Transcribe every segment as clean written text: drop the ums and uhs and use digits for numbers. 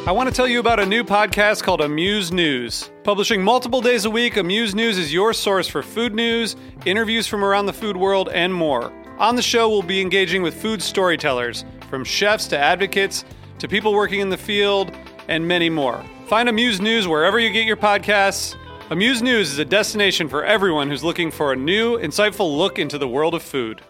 I want to tell you about a new podcast called Amuse News. Publishing multiple days a week, Amuse News is your source for food news, interviews from around the food world, and more. On the show, we'll be engaging with food storytellers, from chefs to advocates to people working in the field, and many more. Find Amuse News wherever you get your podcasts. Amuse News is a destination for everyone who's looking for a new, insightful look into the world of food.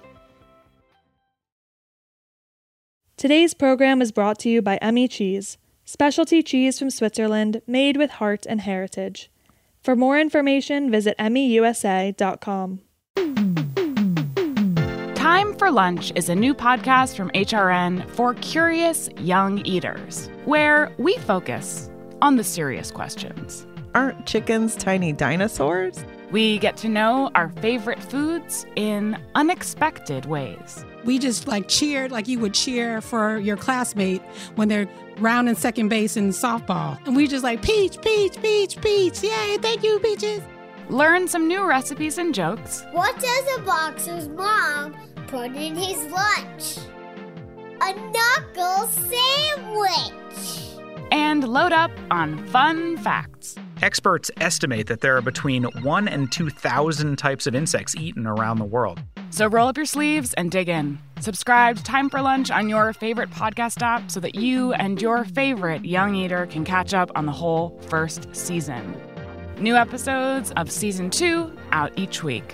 Today's program is brought to you by Emmy Cheese, specialty cheese from Switzerland made with heart and heritage. For more information, visit emmyusa.com. Time for Lunch is a new podcast from HRN for curious young eaters, where we focus on the serious questions. Aren't chickens tiny dinosaurs? We get to know our favorite foods in unexpected ways. We just cheered like you would cheer for your classmate when they're rounding second base in softball. And we just peach, peach, peach, peach. Yay, thank you, peaches. Learn some new recipes and jokes. What does a boxer's mom put in his lunch? A knuckle sandwich. And load up on fun facts. Experts estimate that there are between 1,000 and 2,000 types of insects eaten around the world. So roll up your sleeves and dig in. Subscribe to Time for Lunch on your favorite podcast app so that you and your favorite young eater can catch up on the whole first season. New episodes of Season 2 out each week.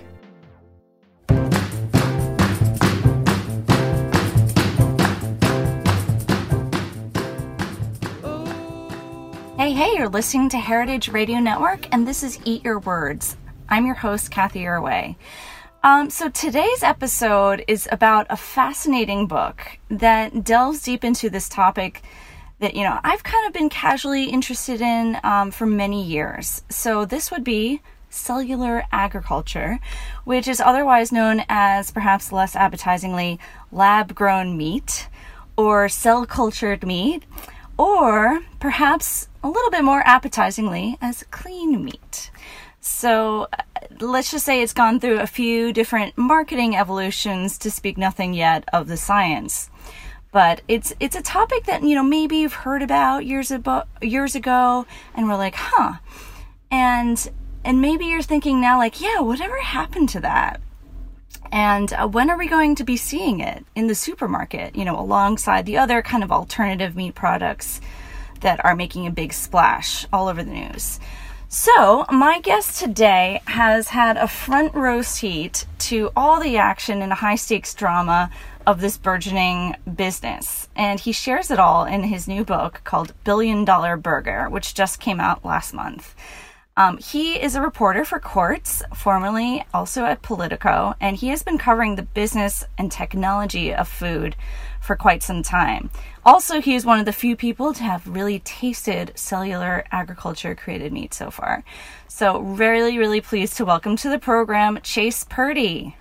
Hey, you're listening to Heritage Radio Network, and this is Eat Your Words. I'm your host, Kathy Irway. So today's episode is about a fascinating book that delves deep into this topic that, I've kind of been casually interested in for many years. So this would be cellular agriculture, which is otherwise known as, perhaps less appetizingly, lab-grown meat or cell-cultured meat, or perhaps a little bit more appetizingly as clean meat. So let's just say it's gone through a few different marketing evolutions, to speak nothing yet of the science. But it's a topic that, maybe you've heard about years ago, and we're like, huh. And maybe you're thinking now, yeah, whatever happened to that? And when are we going to be seeing it in the supermarket, alongside the other kind of alternative meat products that are making a big splash all over the news? So my guest today has had a front row seat to all the action and high stakes drama of this burgeoning business. And he shares it all in his new book called $1 Billion Burger, which just came out last month. He is a reporter for Quartz, formerly also at Politico, and he has been covering the business and technology of food for quite some time. Also, he is one of the few people to have really tasted cellular agriculture created meat so far. So really, really pleased to welcome to the program Chase Purdy.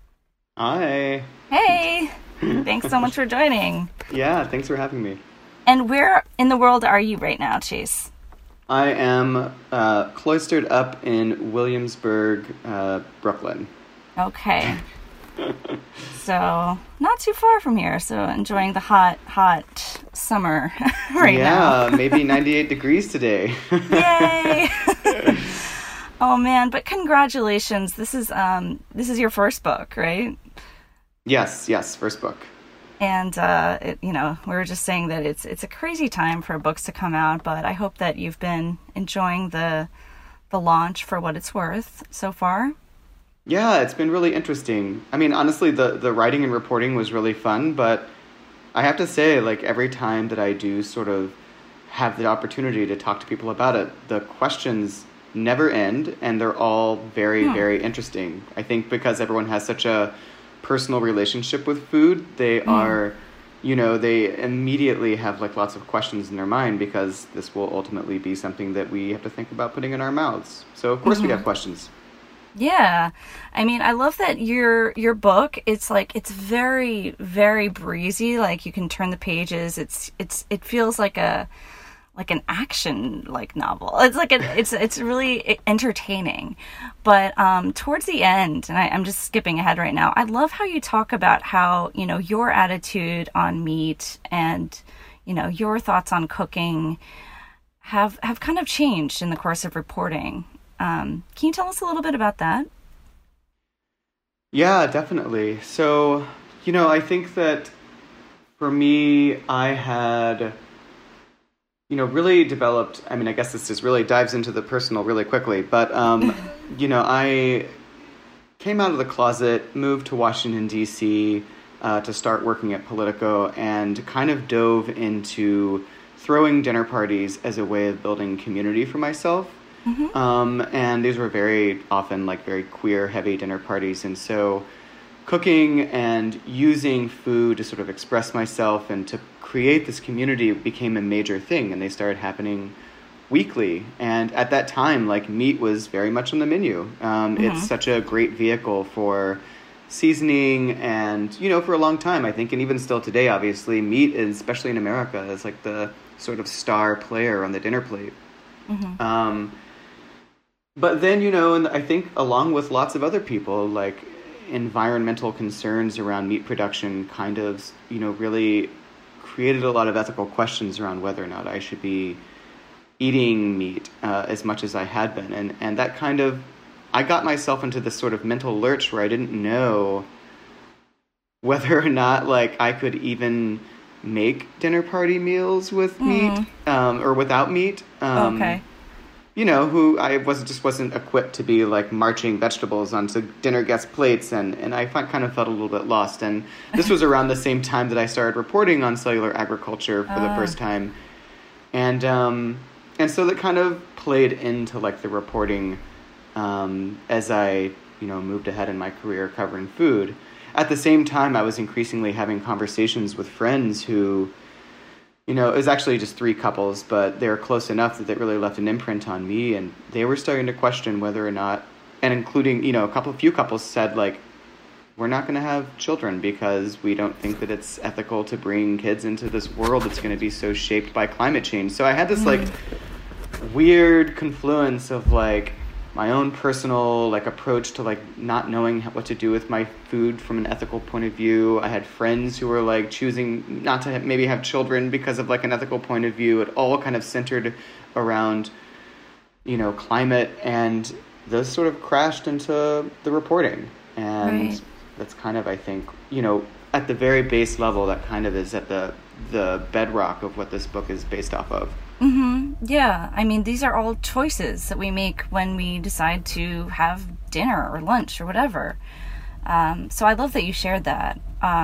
Hi. Hey. Thanks so much for joining. Yeah, thanks for having me. And where in the world are you right now, Chase? I am cloistered up in Williamsburg, Brooklyn. Okay. So, not too far from here. So, enjoying the hot summer right now. Yeah, maybe 98 degrees today. Yay! Oh man, but congratulations. This is your first book, right? Yes, first book. And we were just saying that it's a crazy time for books to come out, but I hope that you've been enjoying the launch for what it's worth so far. Yeah, it's been really interesting. I mean, honestly, the writing and reporting was really fun, but I have to say, every time that I do sort of have the opportunity to talk to people about it, the questions never end, and they're all very, very interesting. I think because everyone has such a personal relationship with food, they are, they immediately have lots of questions in their mind, because this will ultimately be something that we have to think about putting in our mouths. So of course we have questions. Yeah. I mean, I love that your book, it's very, very breezy. You can turn the pages. It feels like an action novel. It's really entertaining. But towards the end, and I'm just skipping ahead right now, I love how you talk about how, your attitude on meat and, your thoughts on cooking have kind of changed in the course of reporting. Can you tell us a little bit about that? Yeah, definitely. So, I think that for me, I had, really developed, I guess this just really dives into the personal really quickly, but, I came out of the closet, moved to Washington, D.C., to start working at Politico, and kind of dove into throwing dinner parties as a way of building community for myself. And these were very often very queer heavy dinner parties. And so cooking and using food to sort of express myself and to create this community became a major thing. And they started happening weekly. And at that time, meat was very much on the menu. It's such a great vehicle for seasoning and, for a long time, I think, and even still today, obviously, meat, especially in America, is the sort of star player on the dinner plate. But then, and I think along with lots of other people, environmental concerns around meat production kind of, really created a lot of ethical questions around whether or not I should be eating meat as much as I had been. And that kind of, I got myself into this sort of mental lurch where I didn't know whether or not I could even make dinner party meals with meat or without meat. Okay. Who I wasn't equipped to be marching vegetables onto dinner guest plates, and I kind of felt a little bit lost. And this was around the same time that I started reporting on cellular agriculture for the first time, and so that kind of played into the reporting as I moved ahead in my career covering food. At the same time, I was increasingly having conversations with friends who, it was actually just 3 couples, but they were close enough that they really left an imprint on me, and they were starting to question whether or not, and including, a few couples said, we're not going to have children because we don't think that it's ethical to bring kids into this world that's going to be so shaped by climate change. So I had this, weird confluence of, my own personal approach to not knowing what to do with my food from an ethical point of view. I had friends who were choosing not to maybe have children because of an ethical point of view. It all kind of centered around climate, and those sort of crashed into the reporting. And that's kind of, I think, at the very base level, that kind of is at the bedrock of what this book is based off of. Yeah, these are all choices that we make when we decide to have dinner or lunch or whatever. So I love that you shared that.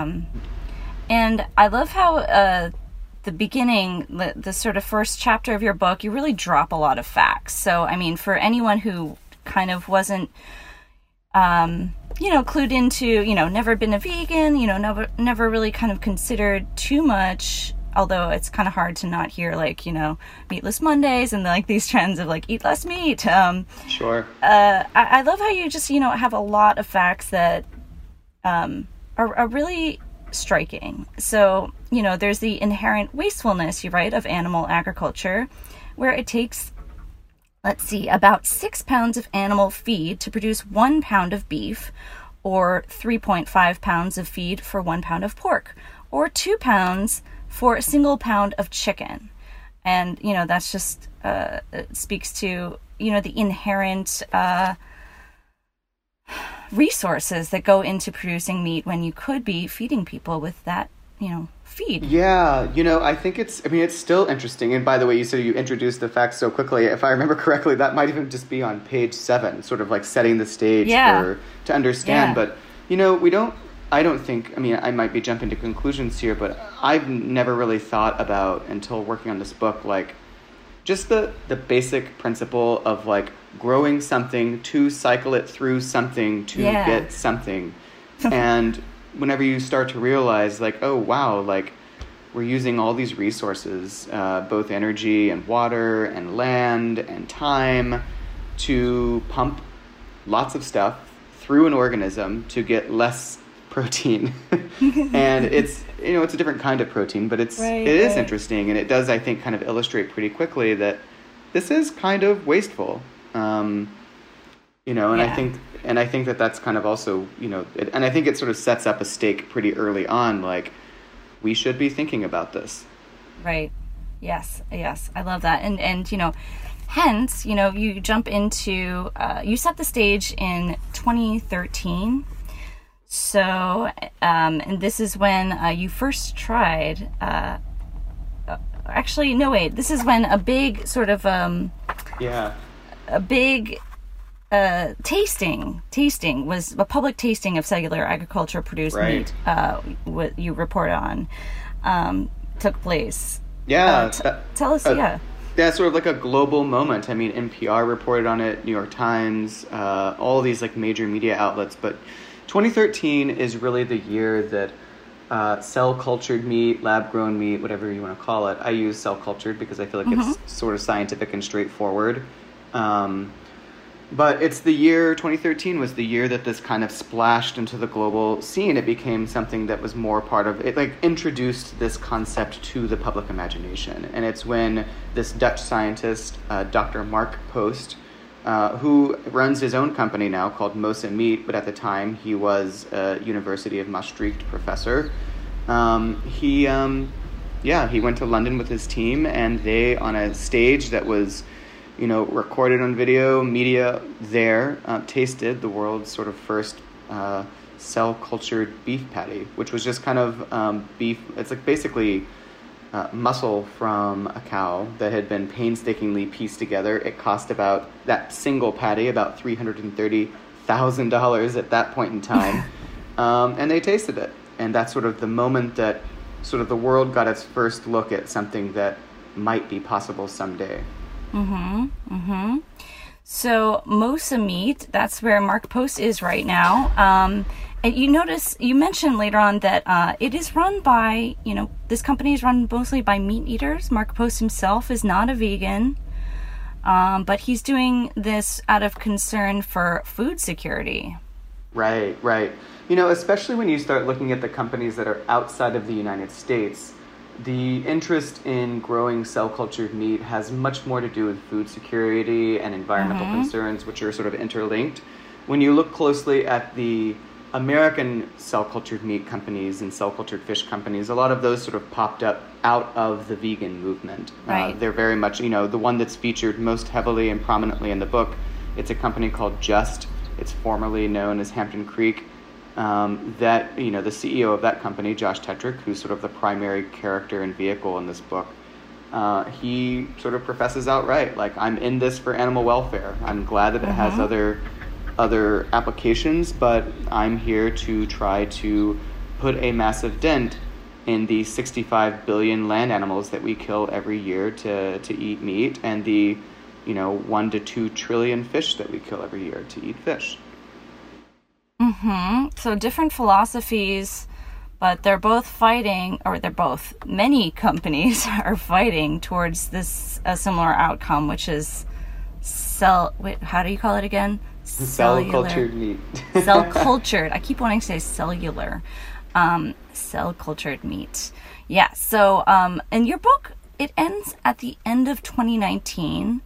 And I love how the beginning, the sort of first chapter of your book, you really drop a lot of facts. So, for anyone who kind of wasn't, clued into, never been a vegan, never really kind of considered too much, although it's kind of hard to not hear Meatless Mondays and these trends of eat less meat. Sure. I love how you just, have a lot of facts that are really striking. So, there's the inherent wastefulness, you write, of animal agriculture, where it takes, about 6 pounds of animal feed to produce 1 pound of beef, or 3.5 pounds of feed for 1 pound of pork, or 2 pounds for a single pound of chicken. And, that's just, it speaks to, the inherent resources that go into producing meat when you could be feeding people with that, feed. Yeah, I think it's still interesting. And by the way, you said you introduced the facts so quickly. If I remember correctly, that might even just be on page 7, sort of setting the stage to understand. Yeah. But, I don't think, I might be jumping to conclusions here, but I've never really thought about, until working on this book, just the basic principle of growing something to cycle it through something to get something. And whenever you start to realize oh, wow, we're using all these resources, both energy and water and land and time, to pump lots of stuff through an organism to get less protein. And it's a different kind of protein, but it is interesting, and it does, I think, kind of illustrate pretty quickly that this is kind of wasteful. And I think that that's kind of also, and I think it sort of sets up a stake pretty early on, we should be thinking about this. Right. Yes. I love that. And you know, hence, you know, you jump into, you set the stage in 2013. So, and this is when you first tried, actually, no, wait, this is when a big sort of, a big tasting was a public tasting of cellular agriculture produced meat, what you report on, took place. Yeah. Tell us, Yeah, sort of like a global moment. I mean, NPR reported on it, New York Times, all these like major media outlets. But 2013 is really the year that cell-cultured meat, lab-grown meat, whatever you want to call it. I use cell-cultured because I feel like it's sort of scientific and straightforward. But it's the year, 2013 was the year that this kind of splashed into the global scene. It became something that was more part of, it like introduced this concept to the public imagination. And it's when this Dutch scientist, Dr. Mark Post, who runs his own company now called Mosa Meat, but at the time he was a University of Maastricht professor. He went to London with his team, and they, on a stage that was, you know, recorded on video, media there, tasted the world's sort of first cell-cultured beef patty, which was just kind of beef. It's like basically muscle from a cow that had been painstakingly pieced together. It cost about, that single patty, about $330,000 at that point in time. And they tasted it. And that's sort of the moment that sort of the world got its first look at something that might be possible someday. So Mosa Meat, that's where Mark Post is right now. And you mentioned later on that it is run by, you know, this company is run mostly by meat eaters. Mark Post himself is not a vegan, but he's doing this out of concern for food security. Right. You know, especially when you start looking at the companies that are outside of the United States, the interest in growing cell-cultured meat has much more to do with food security and environmental concerns, which are sort of interlinked. When you look closely at the American cell-cultured meat companies and cell-cultured fish companies, a lot of those sort of popped up out of the vegan movement. Right. They're very much, you know, the one that's featured most heavily and prominently in the book, it's a company called Just. It's formerly known as Hampton Creek. That, you know, the CEO of that company, Josh Tetrick, who's sort of the primary character and vehicle in this book, he sort of professes outright, like, I'm in this for animal welfare. I'm glad that it has other applications, but I'm here to try to put a massive dent in the 65 billion land animals that we kill every year to eat meat, and the, you know, 1 to 2 trillion fish that we kill every year to eat fish. So different philosophies, but many companies are fighting towards this a similar outcome, which is how do you call it again? Cell-cultured meat. Cell-cultured. I keep wanting to say cellular. Cell-cultured meat. Yeah, so in your book, it ends at the end of 2019.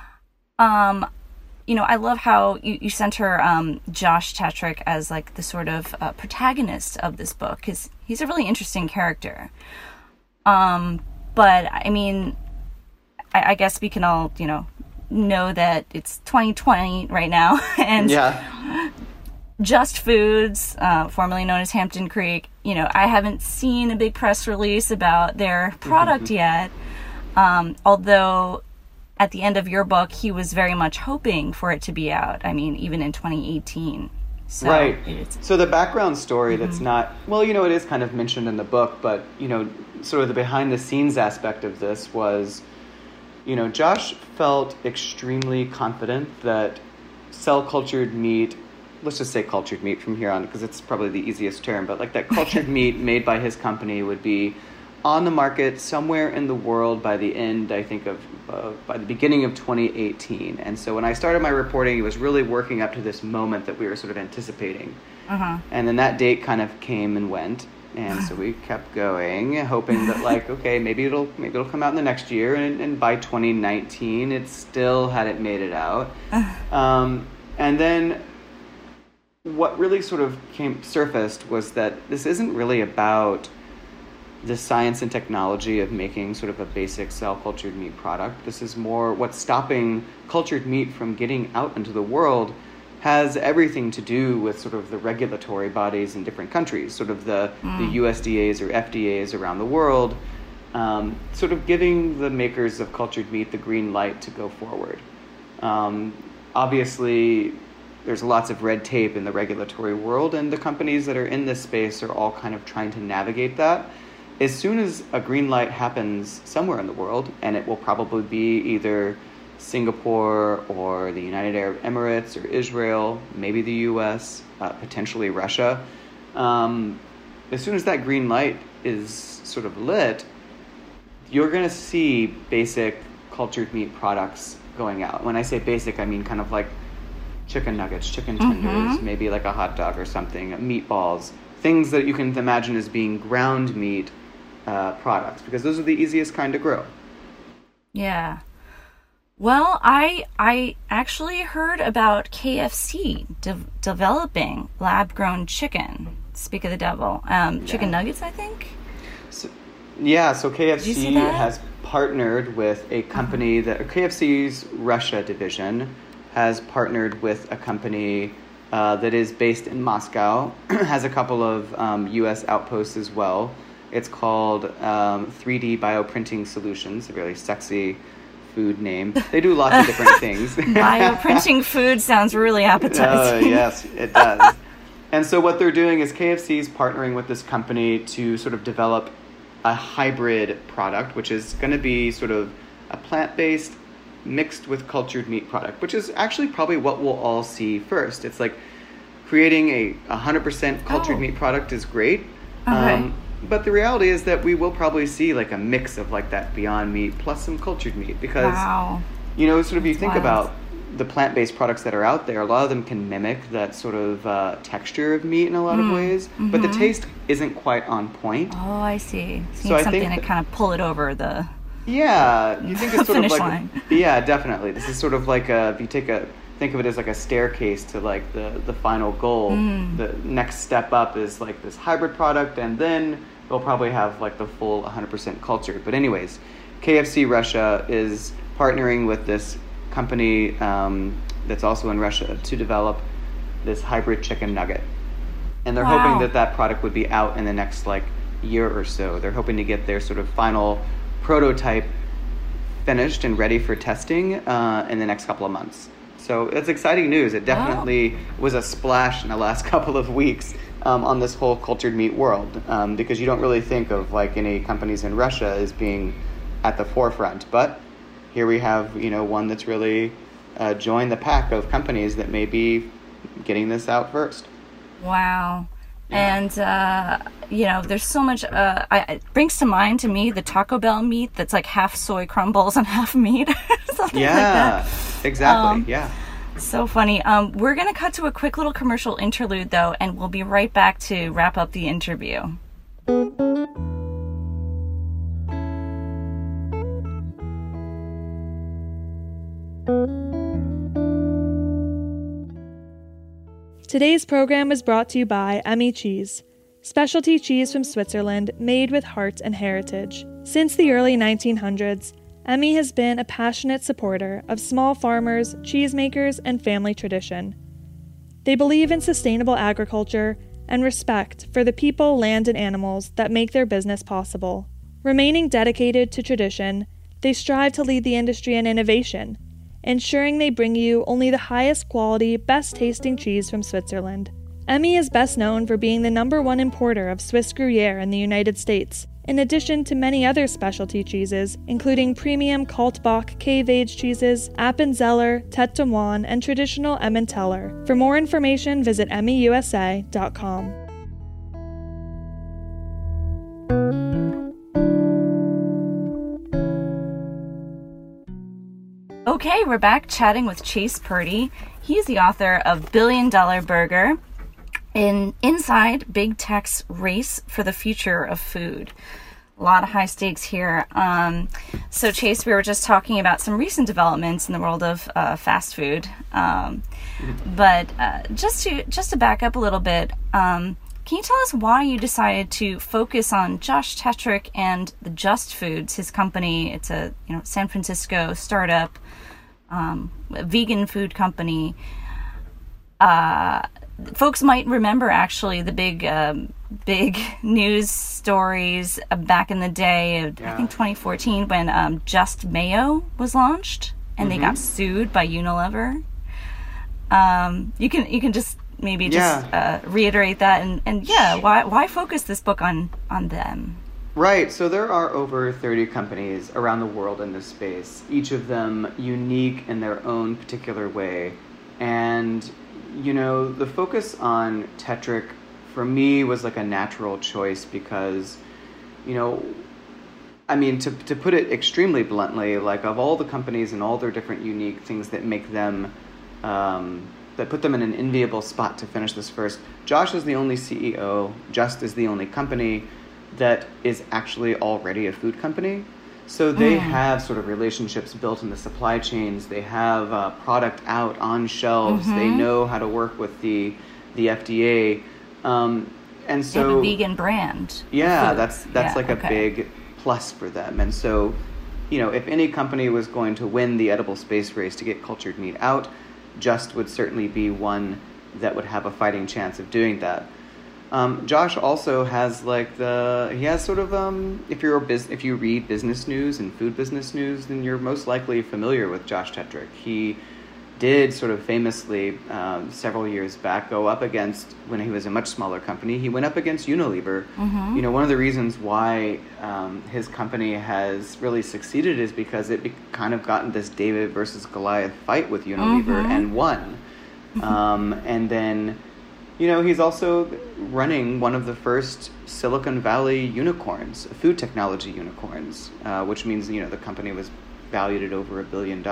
You know, I love how you center Josh Tetrick as like the sort of protagonist of this book, because he's a really interesting character. But I mean, I guess we can all, you know that it's 2020 right now, and Just Foods, formerly known as Hampton Creek, you know, I haven't seen a big press release about their product yet, although at the end of your book, he was very much hoping for it to be out. I mean, even in 2018. So right. So the background story that's not, well, you know, it is kind of mentioned in the book, but, you know, sort of the behind the scenes aspect of this was, you know, Josh felt extremely confident that cell-cultured meat, let's just say cultured meat from here on, because it's probably the easiest term, but like that cultured meat made by his company would be on the market somewhere in the world by the end, I think, by the beginning of 2018. And so when I started my reporting, it was really working up to this moment that we were sort of anticipating. And then that date kind of came and went. And so we kept going, hoping that, like, okay, maybe it'll come out in the next year. And by 2019, it still hadn't made it out. And then what really sort of surfaced was that this isn't really about the science and technology of making sort of a basic cell-cultured meat product. This is more what's stopping cultured meat from getting out into the world has everything to do with sort of the regulatory bodies in different countries, sort of the USDAs or FDAs around the world, sort of giving the makers of cultured meat the green light to go forward. Obviously, there's lots of red tape in the regulatory world, and the companies that are in this space are all kind of trying to navigate that. As soon as a green light happens somewhere in the world, and it will probably be either Singapore or the United Arab Emirates or Israel, maybe the US, potentially Russia, as soon as that green light is sort of lit, you're going to see basic cultured meat products going out. When I say basic, I mean kind of like chicken nuggets, chicken tenders, maybe like a hot dog or something, meatballs, things that you can imagine as being ground meat products, because those are the easiest kind to grow. Yeah. Well, I actually heard about KFC developing lab-grown chicken. Speak of the devil. Chicken nuggets, I think? So KFC has partnered with a company that KFC's Russia division has partnered with a company that is based in Moscow, has a couple of U.S. outposts as well. It's called 3D Bioprinting Solutions, a really sexy food name. They do lots of different things. Bioprinting food sounds really appetizing. Yes, it does. And so what they're doing is KFC is partnering with this company to sort of develop a hybrid product, which is going to be sort of a plant-based mixed with cultured meat product, which is actually probably what we'll all see first. It's like creating a 100% cultured meat product is great. Okay. But the reality is that we will probably see like a mix of like that Beyond Meat plus some cultured meat, because, sort of you think about the plant-based products that are out there, a lot of them can mimic that sort of texture of meat in a lot of ways, but the taste isn't quite on point. Oh, I see. So you need need something to kind of pull it over the you think it's sort finish of like line. Yeah, definitely. This is sort of like if you think of it as like a staircase to like the final goal. The next step up is like this hybrid product, and then they'll probably have like the full 100% cultured. But anyways, KFC Russia is partnering with this company that's also in Russia to develop this hybrid chicken nugget. And they're hoping that product would be out in the next like year or so. They're hoping to get their sort of final prototype finished and ready for testing in the next couple of months. So it's exciting news. It definitely was a splash in the last couple of weeks on this whole cultured meat world, because you don't really think of like any companies in Russia as being at the forefront. But here we have, one that's really joined the pack of companies that may be getting this out first. Wow. And, there's so much, it brings to mind to me the Taco Bell meat that's like half soy crumbles and half meat. Something like that. Exactly. So funny. We're going to cut to a quick little commercial interlude, though, and we'll be right back to wrap up the interview. Today's program is brought to you by Emmy Cheese, specialty cheese from Switzerland made with heart and heritage. Since the early 1900s, Emmy has been a passionate supporter of small farmers, cheesemakers, and family tradition. They believe in sustainable agriculture and respect for the people, land, and animals that make their business possible. Remaining dedicated to tradition, they strive to lead the industry in innovation, ensuring they bring you only the highest quality, best-tasting cheese from Switzerland. Emmy is best known for being the #1 importer of Swiss Gruyere in the United States, in addition to many other specialty cheeses, including premium Kaltbach cave-aged cheeses, Appenzeller, Tête de Moine, and traditional Emmentaler. For more information, visit emmyusa.com. Okay, we're back chatting with Chase Purdy. He's the author of Billion Dollar Burger, Inside Big Tech's Race for the Future of Food. A lot of high stakes here. So Chase, we were just talking about some recent developments in the world of fast food. But just to back up a little bit, can Can you tell us why you decided to focus on Josh Tetrick and the Just Foods, his company? It's a San Francisco startup, a vegan food company. Folks might remember actually the big news stories back in the day of, I think 2014, when Just Mayo was launched and they got sued by Unilever. You can just maybe reiterate that and why focus this book on them? Right. So there are over 30 companies around the world in this space, each of them unique in their own particular way. And, the focus on Tetrick for me was like a natural choice because, to put it extremely bluntly, like of all the companies and all their different unique things that make them, that put them in an enviable spot to finish this first, Josh is the only CEO, Just is the only company that is actually already a food company. So they have sort of relationships built in the supply chains. They have product out on shelves. They know how to work with the FDA. And so they have a vegan brand. Yeah, that's a big plus for them. And so, if any company was going to win the edible space race to get cultured meat out, Just would certainly be one that would have a fighting chance of doing that. Josh also has if you read business news and food business news, then you're most likely familiar with Josh Tetrick. He did sort of famously several years back go up against, when he was a much smaller company, he went up against Unilever. One of the reasons why his company has really succeeded is because it kind of got in this David versus Goliath fight with Unilever and won. And then, he's also running one of the first Silicon Valley unicorns, food technology unicorns, which means, the company was valued at over $1 billion.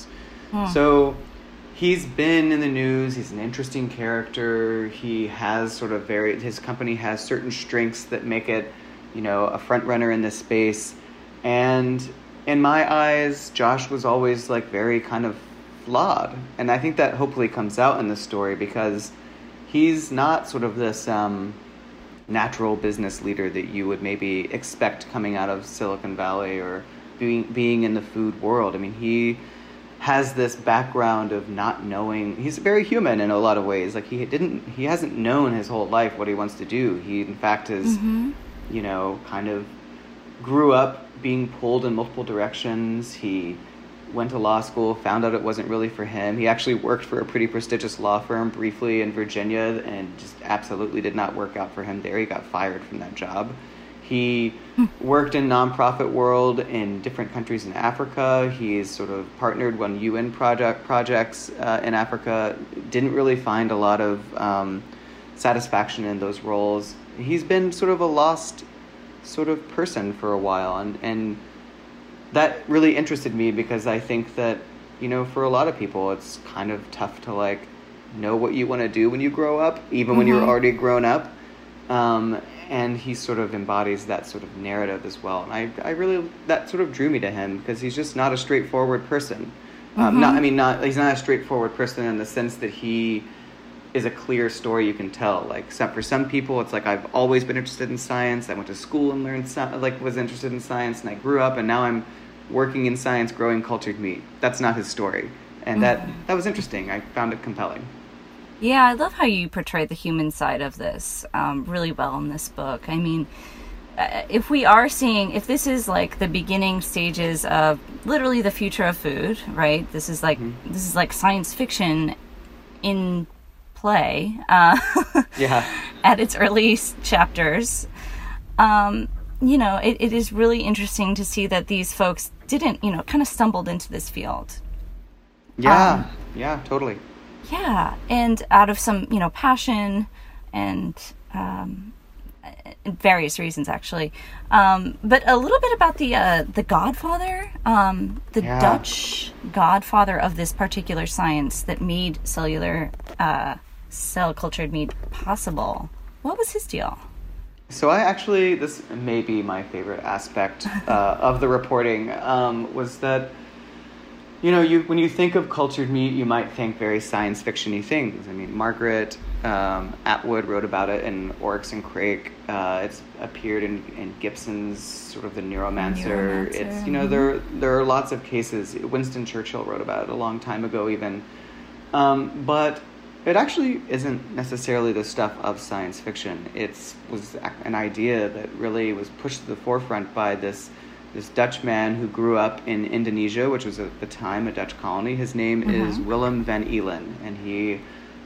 So he's been in the news. He's an interesting character. He has his company has certain strengths that make it, a front runner in this space. And in my eyes, Josh was always very kind of flawed. And I think that hopefully comes out in the story because he's not sort of this natural business leader that you would maybe expect coming out of Silicon Valley or being in the food world. I mean, he has this background of not knowing. He's very human in a lot of ways. Like he hasn't known his whole life what he wants to do. He in fact is, kind of grew up being pulled in multiple directions. He went to law school, found out it wasn't really for him. He actually worked for a pretty prestigious law firm briefly in Virginia and just absolutely did not work out for him there. He got fired from that job. He worked in nonprofit world in different countries in Africa. He's sort of partnered on UN projects in Africa. Didn't really find a lot of satisfaction in those roles. He's been sort of a lost sort of person for a while, and that really interested me because I think that, for a lot of people, it's kind of tough to know what you want to do when you grow up, even when you're already grown up. And he sort of embodies that sort of narrative as well. And I really, that sort of drew me to him because he's just not a straightforward person. He's not a straightforward person in the sense that he is a clear story you can tell. For some people, it's I've always been interested in science. I went to school and learned, was interested in science, and I grew up, and now I'm working in science, growing cultured meat. That's not his story. And that was interesting. I found it compelling. Yeah, I love how you portray the human side of this really well in this book. I mean, if this is the beginning stages of literally the future of food, right? This is like science fiction in play at its early chapters. It is really interesting to see that these folks didn't, kind of stumbled into this field. Yeah, totally. Yeah, and out of some, passion and various reasons, actually. But a little bit about the godfather, Dutch godfather of this particular science that made cell-cultured meat possible. What was his deal? So this may be my favorite aspect of the reporting, was that when you think of cultured meat, you might think very science fiction-y things. I mean, Margaret Atwood wrote about it in Oryx and Crake. It's appeared in Gibson's sort of The Neuromancer. It's there are lots of cases. Winston Churchill wrote about it a long time ago, even. But it actually isn't necessarily the stuff of science fiction. It was an idea that really was pushed to the forefront by this Dutch man who grew up in Indonesia, which was at the time a Dutch colony. His name is Willem van Eelen, and he,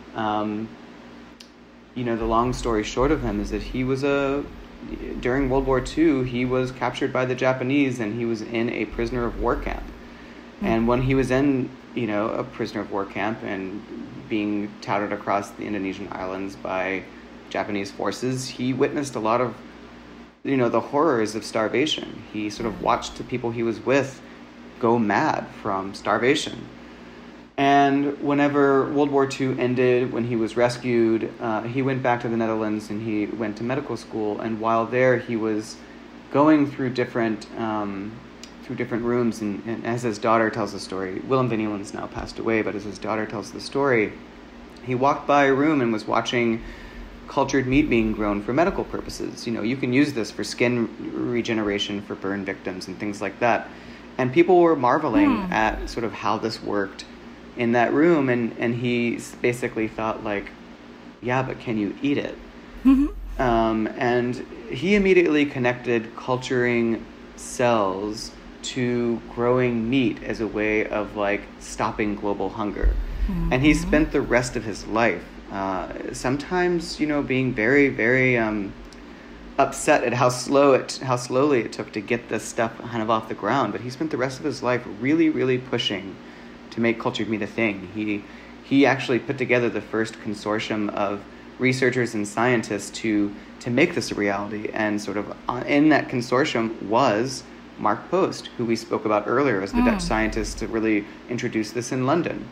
the long story short of him is that he was during World War II, he was captured by the Japanese, and he was in a prisoner of war camp. And when he was in, a prisoner of war camp and being touted across the Indonesian islands by Japanese forces, he witnessed a lot of the horrors of starvation. He sort of watched the people he was with go mad from starvation. And whenever World War II ended, when he was rescued, he went back to the Netherlands and he went to medical school. And while there, he was going through different rooms. And as his daughter tells the story, Willem van Eelen's now passed away, but as his daughter tells the story, he walked by a room and was watching cultured meat being grown for medical purposes. You can use this for skin regeneration for burn victims and things like that. And people were marveling at sort of how this worked in that room. And he basically thought like, yeah, but can you eat it? And he immediately connected culturing cells to growing meat as a way of like stopping global hunger. And he spent the rest of his life sometimes, being very, very upset at how slowly it took to get this stuff kind of off the ground. But he spent the rest of his life really, really pushing to make cultured meat a thing. He actually put together the first consortium of researchers and scientists to make this a reality. And sort of in that consortium was Mark Post, who we spoke about earlier as the Dutch scientist to really introduce this in London.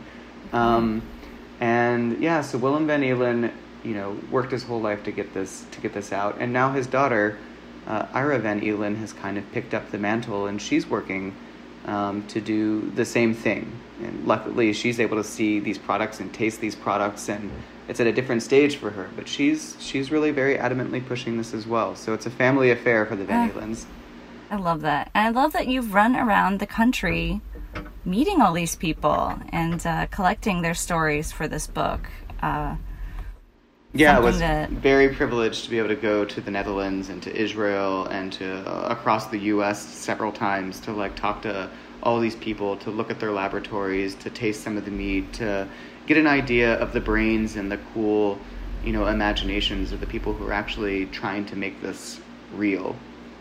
So Willem van Eelen, worked his whole life to get this out, and now his daughter, Ira van Eelen, has kind of picked up the mantle, and she's working to do the same thing. And luckily, she's able to see these products and taste these products, and it's at a different stage for her. But she's really very adamantly pushing this as well. So it's a family affair for the Van Eelens. I love that, and I love that you've run around the country meeting all these people and collecting their stories for this book. I was very privileged to be able to go to the Netherlands and to Israel and to across the U.S. several times to like talk to all these people, to look at their laboratories, to taste some of the meat, to get an idea of the brains and the cool, imaginations of the people who are actually trying to make this real.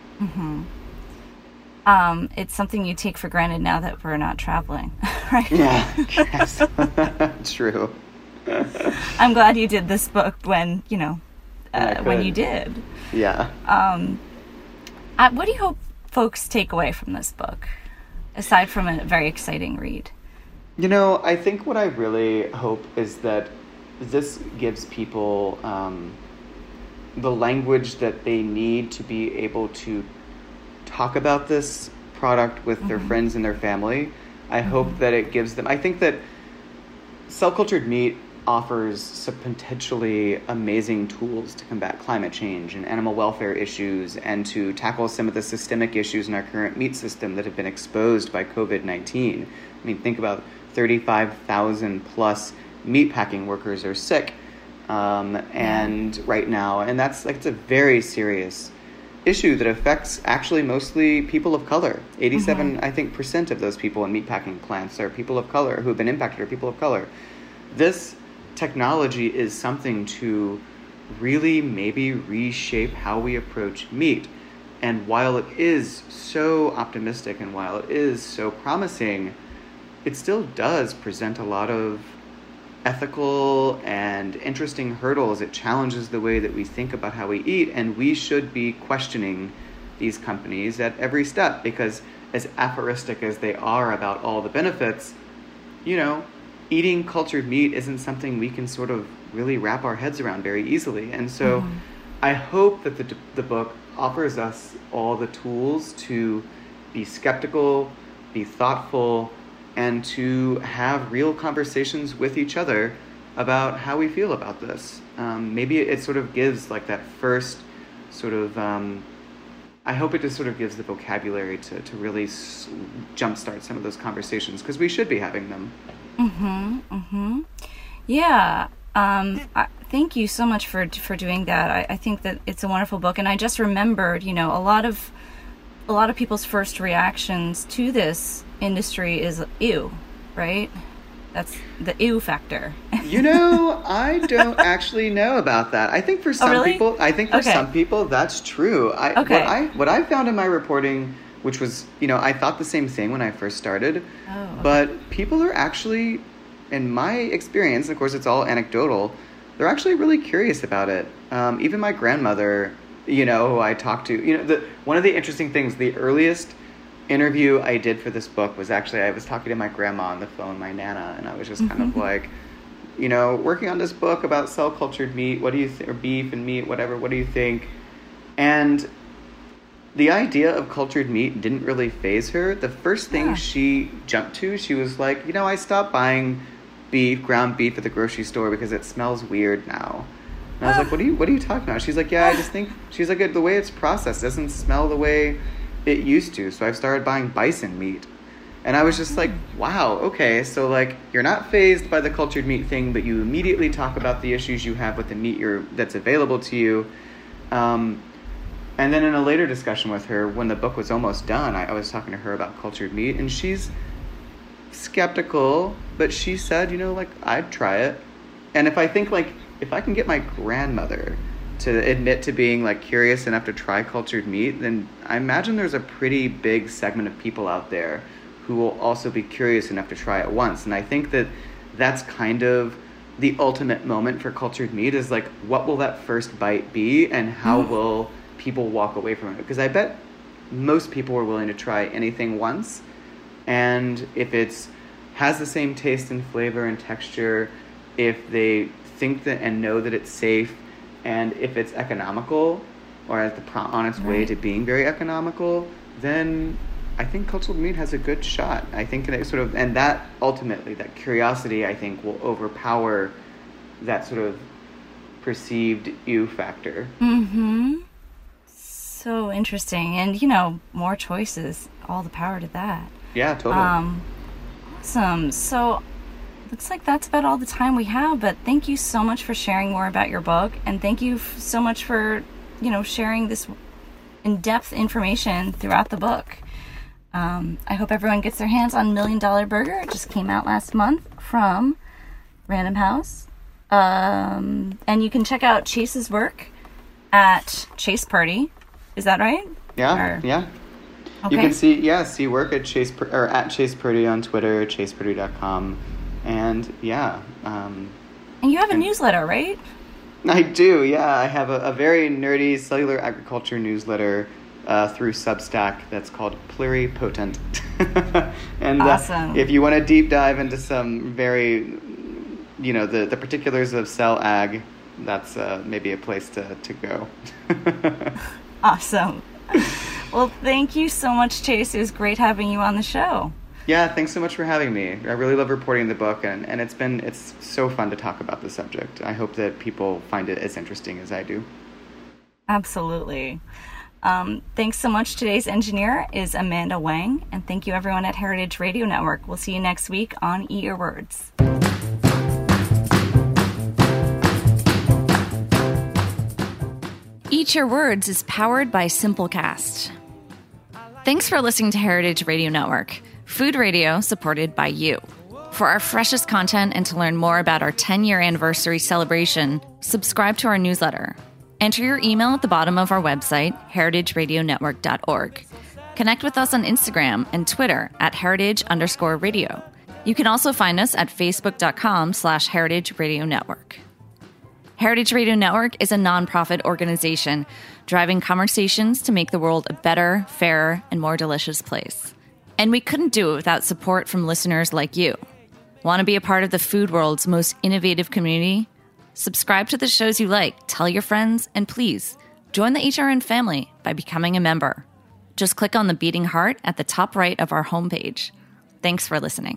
It's something you take for granted now that we're not traveling, right? Yeah, yes. True. I'm glad you did this book when you did. Yeah. What do you hope folks take away from this book, aside from a very exciting read? I think what I really hope is that this gives people the language that they need to be able to talk about this product with their friends and their family. I hope that it gives them... I think that cell-cultured meat offers some potentially amazing tools to combat climate change and animal welfare issues and to tackle some of the systemic issues in our current meat system that have been exposed by COVID-19. I mean, think about 35,000 plus meatpacking workers are sick and right now, and it's a very serious issue that affects actually mostly people of color. 87, I think, % of those people in meatpacking plants are people of color who have been impacted are people of color. This technology is something to really maybe reshape how we approach meat. And while it is so optimistic and while it is so promising, it still does present a lot of ethical and interesting hurdles. It challenges the way that we think about how we eat, and we should be questioning these companies at every step, because as aphoristic as they are about all the benefits, eating cultured meat isn't something we can sort of really wrap our heads around very easily. And so I hope that the book offers us all the tools to be skeptical, be thoughtful, and to have real conversations with each other about how we feel about this. Maybe it sort of gives like that first sort of, I hope it just sort of gives the vocabulary to really jumpstart some of those conversations, because we should be having them. Yeah. Thank you so much for doing that. I think that it's a wonderful book, and I just remembered, you know, a lot of people's first reactions to this industry is ew, right? That's the ew factor. You know, I don't actually know about that. I think for some people, some people that's true. What I found in my reporting, which was, you know, I thought the same thing when I first started, but people are actually, in my experience, of course it's all anecdotal, they're actually really curious about it. Even my grandmother, you know, who I talked to, you know, one of the interesting things, the earliest interview I did for this book was actually, I was talking to my grandma on the phone, my Nana, and I was just kind of like, you know, working on this book about cell-cultured meat, what do you think, or beef and meat, whatever, what do you think? And the idea of cultured meat didn't really faze her. The first thing she jumped to, she was like, you know, I stopped buying ground beef at the grocery store because it smells weird now. And I was like, what are you talking about? She's like, yeah, I just think, she's like, the way it's processed doesn't smell the way it used to, so I've started buying bison meat. And I was just like, wow, okay, so like, you're not fazed by the cultured meat thing, but you immediately talk about the issues you have with the meat that's available to you. And then in a later discussion with her, when the book was almost done, I was talking to her about cultured meat, and she's skeptical, but she said, you know, like, I'd try it. And if I can get my grandmother to admit to being like curious enough to try cultured meat, then I imagine there's a pretty big segment of people out there who will also be curious enough to try it once. And I think that that's kind of the ultimate moment for cultured meat, is like, what will that first bite be, and how will people walk away from it? Because I bet most people are willing to try anything once, and if it has the same taste and flavor and texture, if they think that and know that it's safe, and if it's economical, or on its way to being very economical, then I think cultured meat has a good shot. I think that sort of, and that ultimately, that curiosity, I think, will overpower that sort of perceived ew factor. So interesting. And, you know, more choices, all the power to that. Yeah, totally. Awesome. So looks like that's about all the time we have, but thank you so much for sharing more about your book, and thank you so much for, you know, sharing this in-depth information throughout the book. I hope everyone gets their hands on $1 Million Burger. It just came out last month from Random House. And you can check out Chase's work at Chase Purdy. Is that right? Yeah, yeah. Okay. You can see work at at Chase Purdy on Twitter, chasepurdy.com. And and you have a newsletter, right? I do, yeah. I have a very nerdy cellular agriculture newsletter through Substack that's called Pluripotent. And awesome. If you want to deep dive into some very, you know, the particulars of cell ag, that's maybe a place to go. Awesome. Well, thank you so much, Chase. It was great having you on the show. Yeah, thanks so much for having me. I really love reporting the book, and it's so fun to talk about the subject. I hope that people find it as interesting as I do. Absolutely. Thanks so much. Today's engineer is Amanda Wang, and thank you everyone at Heritage Radio Network. We'll see you next week on Eat Your Words. Eat Your Words is powered by Simplecast. Thanks for listening to Heritage Radio Network, food radio supported by you. For our freshest content and to learn more about our 10-year anniversary celebration, subscribe to our newsletter. Enter your email at the bottom of our website, heritageradionetwork.org. Connect with us on Instagram and Twitter at heritage_radio. You can also find us at facebook.com/Heritage Radio Network. Heritage Radio Network is a nonprofit organization driving conversations to make the world a better, fairer, and more delicious place. And we couldn't do it without support from listeners like you. Want to be a part of the food world's most innovative community? Subscribe to the shows you like, tell your friends, and please, join the HRN family by becoming a member. Just click on the beating heart at the top right of our homepage. Thanks for listening.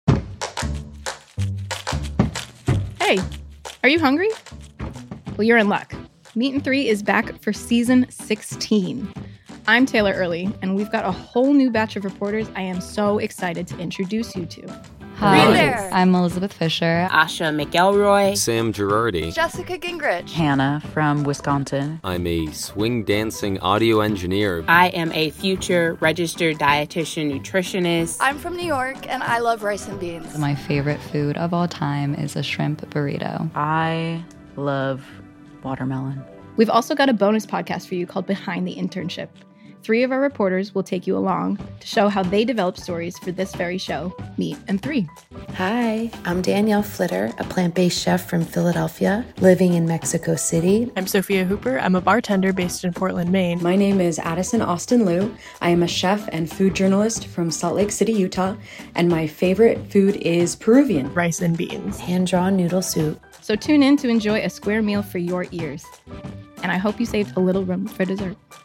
Hey, are you hungry? Well, you're in luck. Meat and 3 is back for season 16. I'm Taylor Early, and we've got a whole new batch of reporters I am so excited to introduce you to. Hi, I'm Elizabeth Fisher. Asha McElroy. Sam Girardi. Jessica Gingrich. Hannah from Wisconsin. I'm a swing dancing audio engineer. I am a future registered dietitian nutritionist. I'm from New York, and I love rice and beans. My favorite food of all time is a shrimp burrito. I love watermelon. We've also got a bonus podcast for you called Behind the Internship. 3 of our reporters will take you along to show how they develop stories for this very show, Meat and 3. Hi, I'm Danielle Flitter, a plant-based chef from Philadelphia, living in Mexico City. I'm Sophia Hooper. I'm a bartender based in Portland, Maine. My name is Addison Austin Liu. I am a chef and food journalist from Salt Lake City, Utah, and my favorite food is Peruvian. Rice and beans. Hand-drawn noodle soup. So tune in to enjoy a square meal for your ears. And I hope you saved a little room for dessert.